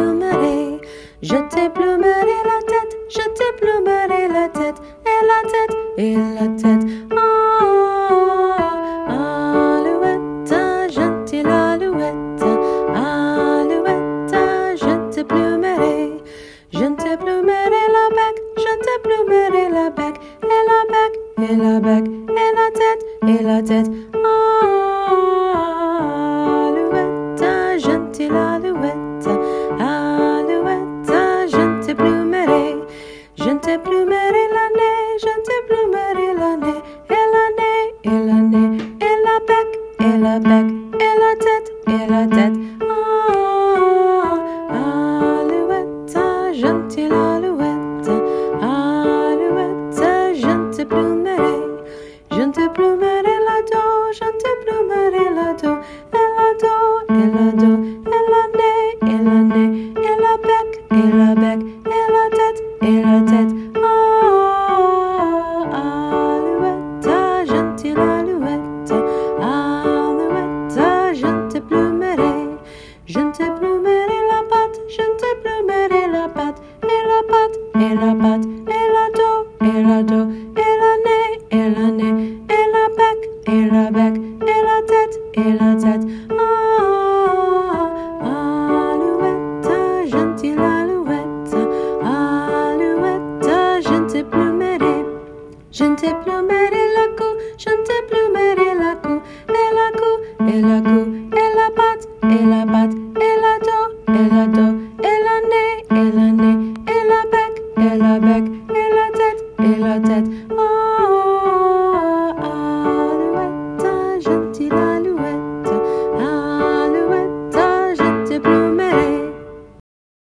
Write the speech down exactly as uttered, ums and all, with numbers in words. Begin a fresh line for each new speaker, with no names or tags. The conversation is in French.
plumerai, je te plumerai la tête, je te plumerai la tête, et la tête, et la tête. Oh, alouette, gentille alouette, alouette, je te plumerai, je te plumerai la bec, je te plumerai la bec, et la bec, et la bec, et la tête, et la tête. Oh, alouette, gentille alouette, alouette, je te plumerai, je te plumerai la nez, je te plumerai la nez, et la nez, et la nez, et la bec, et la bec, et la tête, et la tête. Oh, alouette, gentille alouette, alouette, je te plumerai, je te plumerai la dos, je te plumerai la dos, et la dos, et la dos, et la nez, et la nez, et la bec, et la bec, et la tête, et la tête. Oh, alouette, gentille alouette, alouette, je te plumerai, je te plumerai la patte, je te plumerai la patte, et la patte, et la patte, et la dos, et la dos, et la nez, et la nez, et la bec, et la bec, et la tête, et la tête. Oh, alouette, gentille alouette, alouette, je te plumerai, je te plumerai la cou, je te plumerai la cou, et la cou, et la cou, et la patte, et la patte, et la dos, et la dos, et la nez, et la nez, et la bec, et la bec, et la tête, et la tête. Oh,